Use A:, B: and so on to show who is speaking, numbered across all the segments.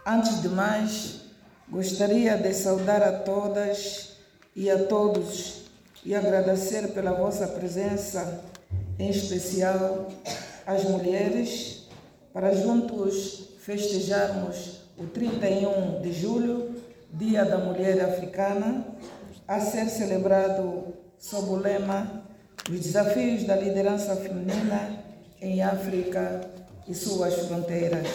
A: Antes de mais, gostaria de saudar a todas e a todos e agradecer pela vossa presença, em especial às mulheres, para juntos festejarmos o 31 de julho, Dia da Mulher Africana, a ser celebrado sob o lema Os Desafios da Liderança Feminina em África e suas fronteiras.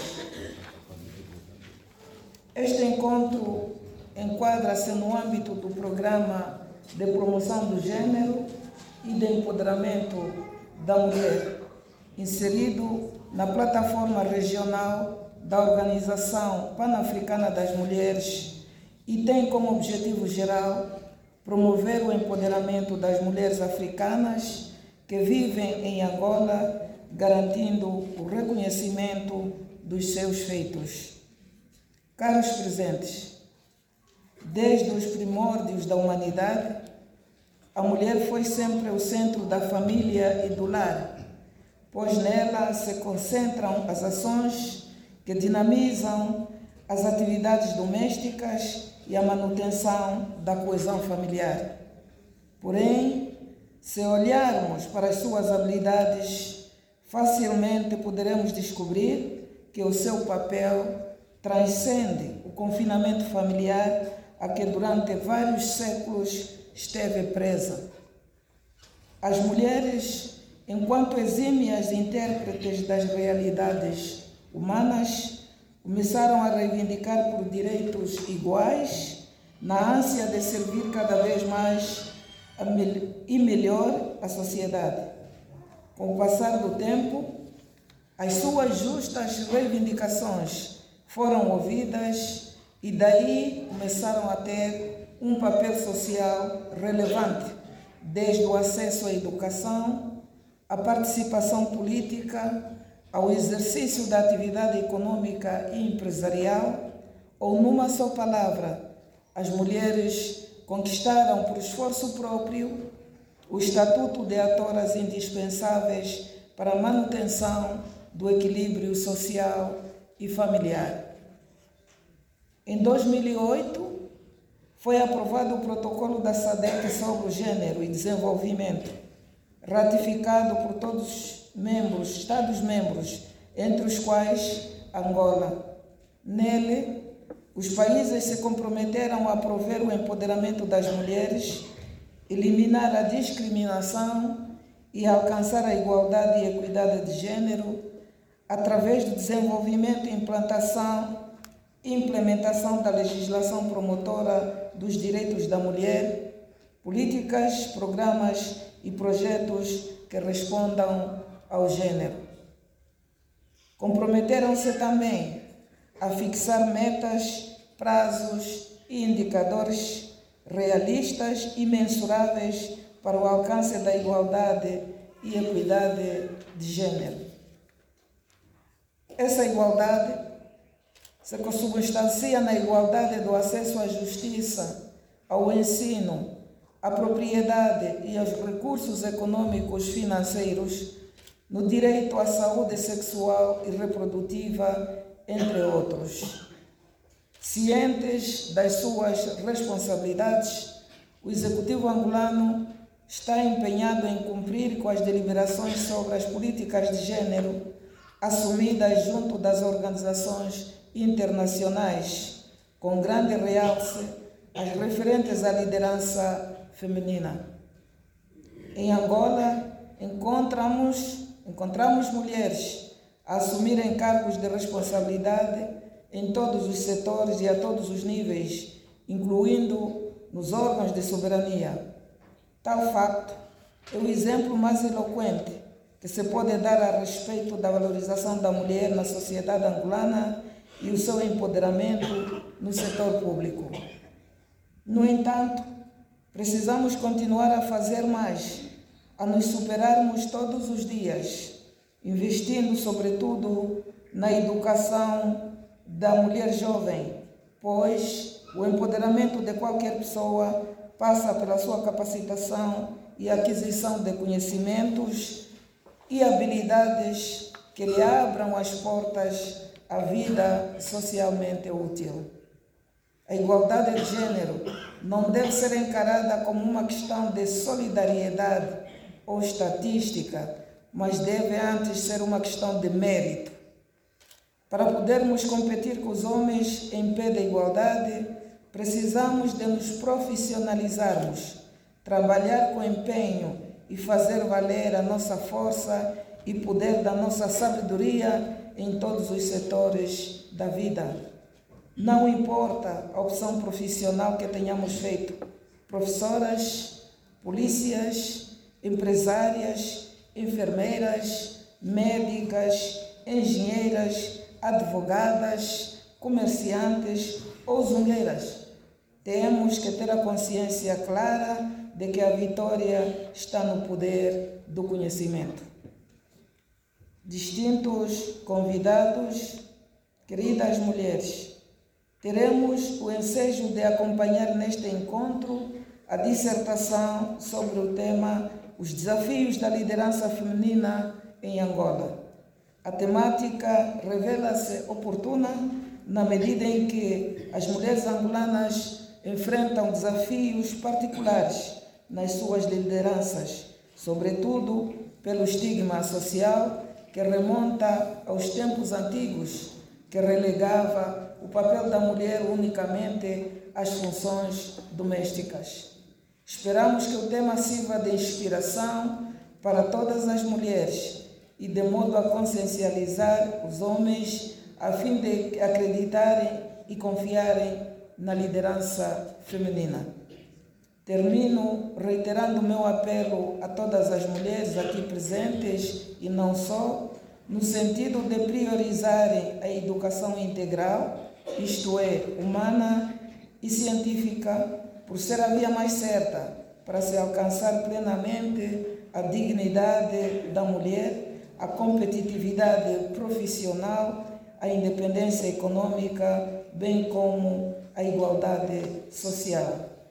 A: Este encontro enquadra-se no âmbito do Programa de Promoção do Gênero e de Empoderamento da Mulher, inserido na plataforma regional da Organização Pan-Africana das Mulheres, e tem como objetivo geral promover o empoderamento das mulheres africanas que vivem em Angola, garantindo o reconhecimento dos seus feitos. Caros presentes, desde os primórdios da humanidade, a mulher foi sempre o centro da família e do lar, pois nela se concentram as ações que dinamizam as atividades domésticas e a manutenção da coesão familiar. Porém, se olharmos para as suas habilidades, facilmente poderemos descobrir que o seu papel transcende o confinamento familiar a que durante vários séculos esteve presa. As mulheres, enquanto exímias intérpretes das realidades humanas, começaram a reivindicar por direitos iguais, na ânsia de servir cada vez mais e melhor a sociedade. Com o passar do tempo, as suas justas reivindicações foram ouvidas e daí começaram a ter um papel social relevante, desde o acesso à educação, à participação política, ao exercício da atividade econômica e empresarial, ou numa só palavra, as mulheres conquistaram por esforço próprio o estatuto de atoras indispensáveis para a manutenção do equilíbrio social e familiar. Em 2008, foi aprovado o protocolo da SADC sobre o gênero e desenvolvimento, ratificado por todos os Estados-membros, entre os quais Angola. Nele, os países se comprometeram a prover o empoderamento das mulheres, eliminar a discriminação e alcançar a igualdade e equidade de gênero através do desenvolvimento e implementação da legislação promotora dos direitos da mulher, políticas, programas e projetos que respondam ao gênero. Comprometeram-se também a fixar metas, prazos e indicadores realistas e mensuráveis para o alcance da igualdade e equidade de gênero. Essa igualdade se consubstancia na igualdade do acesso à justiça, ao ensino, à propriedade e aos recursos econômicos financeiros, no direito à saúde sexual e reprodutiva, entre outros. Cientes das suas responsabilidades, o Executivo angolano está empenhado em cumprir com as deliberações sobre as políticas de gênero assumidas junto das organizações internacionais, com grande realce as referentes à liderança feminina. Em Angola, encontramos mulheres a assumirem cargos de responsabilidade em todos os setores e a todos os níveis, incluindo nos órgãos de soberania. Tal facto é o exemplo mais eloquente que se pode dar a respeito da valorização da mulher na sociedade angolana e o seu empoderamento no setor público. No entanto, precisamos continuar a fazer mais, a nos superarmos todos os dias, investindo sobretudo na educação da mulher jovem, pois o empoderamento de qualquer pessoa passa pela sua capacitação e aquisição de conhecimentos e habilidades que lhe abram as portas a vida socialmente útil. A igualdade de gênero não deve ser encarada como uma questão de solidariedade ou estatística, mas deve antes ser uma questão de mérito. Para podermos competir com os homens em pé de igualdade, precisamos de nos profissionalizarmos, trabalhar com empenho e fazer valer a nossa força e poder da nossa sabedoria em todos os setores da vida. Não importa a opção profissional que tenhamos feito, professoras, polícias, empresárias, enfermeiras, médicas, engenheiras, advogadas, comerciantes ou zungueiras. Temos que ter a consciência clara de que a vitória está no poder do conhecimento. Distintos convidados, queridas mulheres, teremos o ensejo de acompanhar neste encontro a dissertação sobre o tema Os Desafios da Liderança Feminina em Angola. A temática revela-se oportuna na medida em que as mulheres angolanas enfrentam desafios particulares nas suas lideranças, sobretudo pelo estigma social que remonta aos tempos antigos, que relegava o papel da mulher unicamente às funções domésticas. Esperamos que o tema sirva de inspiração para todas as mulheres e de modo a consciencializar os homens a fim de acreditarem e confiarem na liderança feminina. Termino reiterando o meu apelo a todas as mulheres aqui presentes e não só, no sentido de priorizarem a educação integral, isto é, humana e científica, por ser a via mais certa para se alcançar plenamente a dignidade da mulher, a competitividade profissional, a independência econômica, bem como a igualdade social.